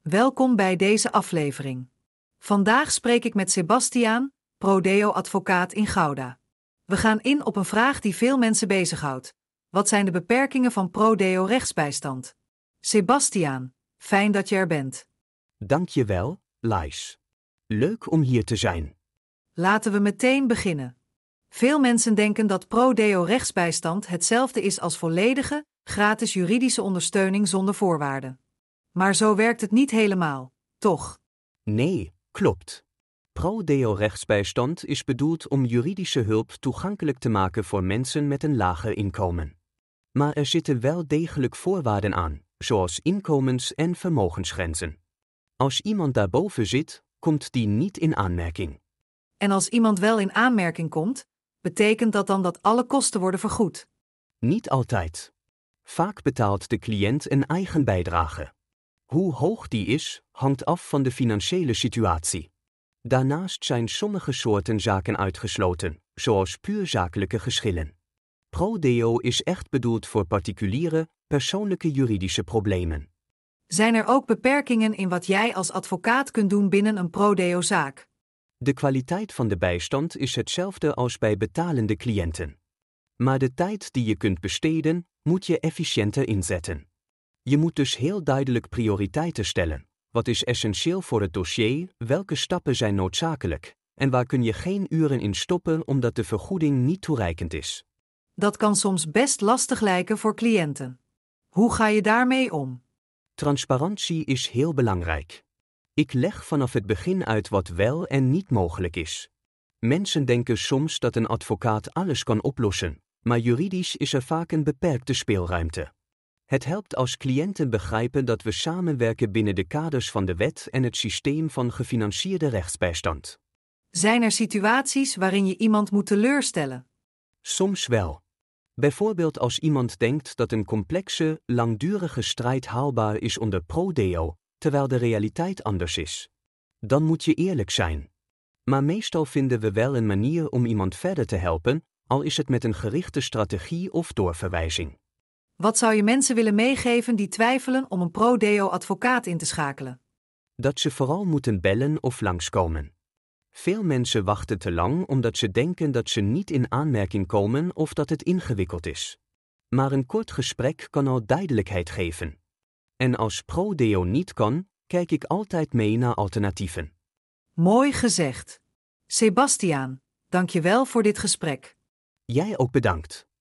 Welkom bij deze aflevering. Vandaag spreek ik met Sebastiaan, Prodeo-advocaat in Gouda. We gaan in op een vraag die veel mensen bezighoudt. Wat zijn de beperkingen van Prodeo-rechtsbijstand? Sebastiaan, fijn dat je er bent. Dank je wel, Lais. Leuk om hier te zijn. Laten we meteen beginnen. Veel mensen denken dat Prodeo-rechtsbijstand hetzelfde is als volledige, gratis juridische ondersteuning zonder voorwaarden. Maar zo werkt het niet helemaal, toch? Nee, klopt. Prodeo-rechtsbijstand is bedoeld om juridische hulp toegankelijk te maken voor mensen met een lager inkomen. Maar er zitten wel degelijk voorwaarden aan, zoals inkomens- en vermogensgrenzen. Als iemand daarboven zit, komt die niet in aanmerking. En als iemand wel in aanmerking komt, betekent dat dan dat alle kosten worden vergoed? Niet altijd. Vaak betaalt de cliënt een eigen bijdrage. Hoe hoog die is, hangt af van de financiële situatie. Daarnaast zijn sommige soorten zaken uitgesloten, zoals puur zakelijke geschillen. Prodeo is echt bedoeld voor particuliere, persoonlijke juridische problemen. Zijn er ook beperkingen in wat jij als advocaat kunt doen binnen een Prodeo-zaak? De kwaliteit van de bijstand is hetzelfde als bij betalende cliënten. Maar de tijd die je kunt besteden, moet je efficiënter inzetten. Je moet dus heel duidelijk prioriteiten stellen. Wat is essentieel voor het dossier, welke stappen zijn noodzakelijk, en waar kun je geen uren in stoppen omdat de vergoeding niet toereikend is. Dat kan soms best lastig lijken voor cliënten. Hoe ga je daarmee om? Transparantie is heel belangrijk. Ik leg vanaf het begin uit wat wel en niet mogelijk is. Mensen denken soms dat een advocaat alles kan oplossen, maar juridisch is er vaak een beperkte speelruimte. Het helpt als cliënten begrijpen dat we samenwerken binnen de kaders van de wet en het systeem van gefinancierde rechtsbijstand. Zijn er situaties waarin je iemand moet teleurstellen? Soms wel. Bijvoorbeeld als iemand denkt dat een complexe, langdurige strijd haalbaar is onder Prodeo, terwijl de realiteit anders is. Dan moet je eerlijk zijn. Maar meestal vinden we wel een manier om iemand verder te helpen, al is het met een gerichte strategie of doorverwijzing. Wat zou je mensen willen meegeven die twijfelen om een Prodeo-advocaat in te schakelen? Dat ze vooral moeten bellen of langskomen. Veel mensen wachten te lang omdat ze denken dat ze niet in aanmerking komen of dat het ingewikkeld is. Maar een kort gesprek kan al duidelijkheid geven. En als Prodeo niet kan, kijk ik altijd mee naar alternatieven. Mooi gezegd. Sebastiaan, dank je wel voor dit gesprek. Jij ook bedankt.